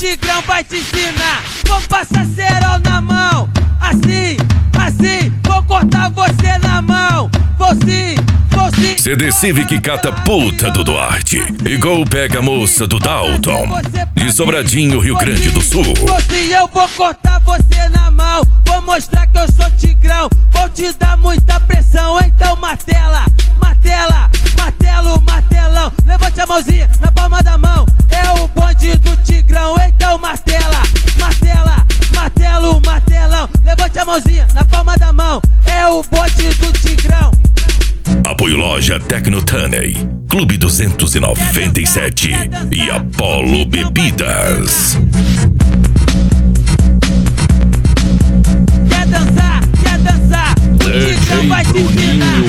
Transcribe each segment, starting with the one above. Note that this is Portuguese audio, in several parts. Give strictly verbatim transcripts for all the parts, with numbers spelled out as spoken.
Tigrão vai te ensinar. Vou passar cerol na mão, assim, assim, vou cortar você na mão. Vou sim, vou sim. C D Civic cata puta do Duarte. Igual pega a moça do Dalton, de Sobradinho, Rio Grande do Sul. Sim, eu vou cortar você na mão. Vou mostrar que eu sou Tigrão. Vou te dar muita pressão, então martela, martela, martelo, martelão. Levante a mãozinha na palma da mão. É o bonde do Tigrão, então martela, martela, martelo, martelão. Levante a mãozinha na palma da mão. É o bonde do Tigrão. Apoio Loja Tecnotaney, Clube duzentos e noventa e sete e Apollo Bebidas. Quer dançar? Quer dançar? O Tigrão vai te ensinar.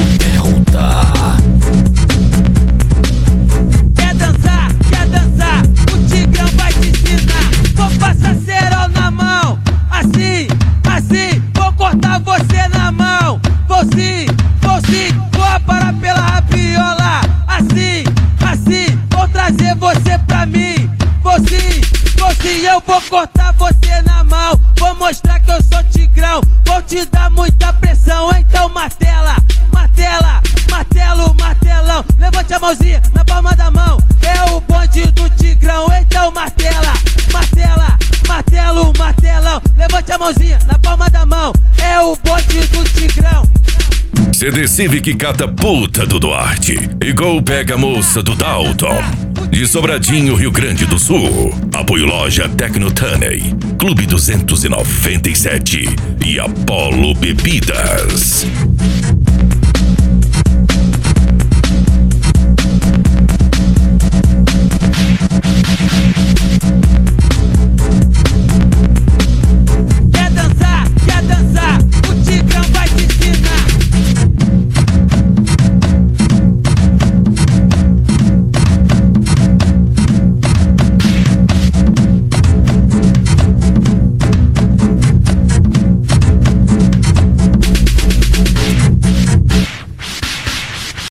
Quer dançar? Quer dançar? O Tigrão vai te ensinar. Vou passar cerol na mão, assim, assim, vou cortar você na mão. Vou sim, vou sim, vou parar pela rabiola. Assim, assim, vou trazer você pra mim. Vou sim, vou sim, eu vou cortar você na mão. Vou mostrar que eu sou Tigrão. Vou te dar muita pressão, então martela, martela, martelo, martelão. Levante a mãozinha na palma da mão. É o bonde do Tigrão, então martela, martela, martelo, martelão. Levante a mãozinha na palma da mão. É o bonde do Tigrão. C D Civic cata puta do Duarte. Igual pega a moça do Dalton, de Sobradinho, Rio Grande do Sul. Apoio Loja Tecnotaney, Clube duzentos e noventa e sete e Apollo Bebidas.